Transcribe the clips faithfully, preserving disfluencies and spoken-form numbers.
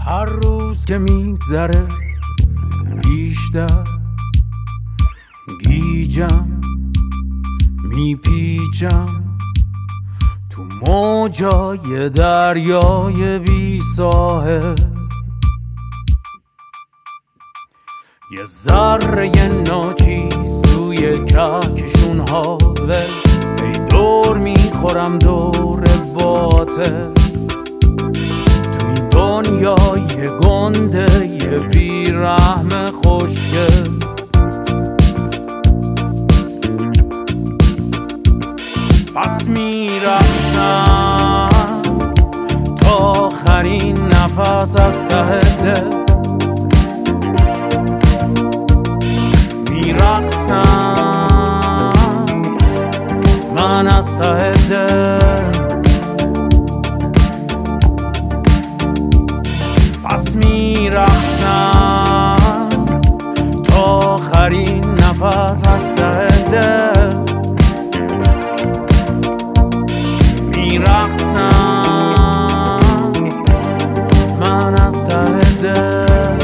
هر روز که میگذره بیشتر گیجم، میپیچم تو موجای دریای بی ساحل. یه ذره ناچیز توی کهکشون حاول، ای دور میخورم دور باطل توی دنیای گنده یه بیرحم خوشگل. پس میرقصم تا آخرین نفس از ته دل، میرقصم من از ته دل. پس میرقصم تا آخرین نفس از ته دل، میرقصم من از ته دل.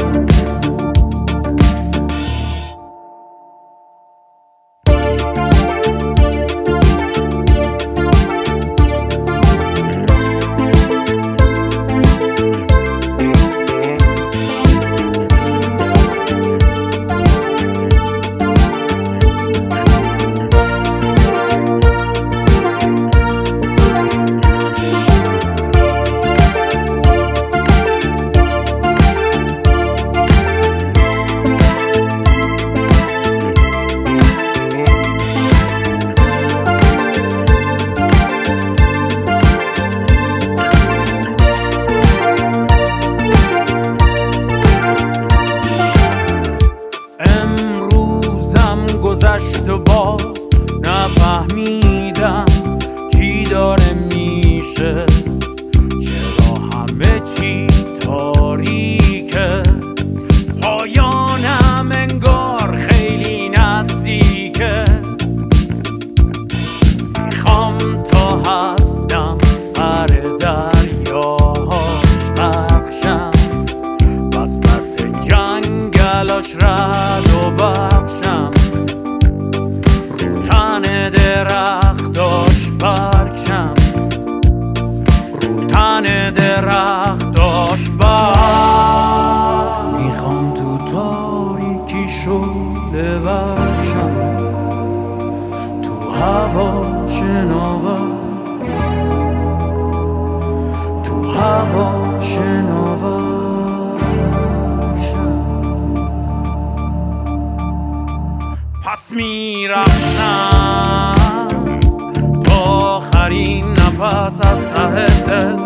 گذشت و باز نفهمیدم چی داره میشه، چرا همه چی تاریکه، پایانم انگار خیلی نزدیکه. میخوام تا هستم هر دریاهاش بخشم، وسط جنگلاش رد و بخشم، درختاش برچم، رو تن درختاش بر. میخوام تو تاریکی شعله ورشم، تو هوا شناور، تو هوا شناورشم. پس میرقصم تا آخرین نفس از ته دل،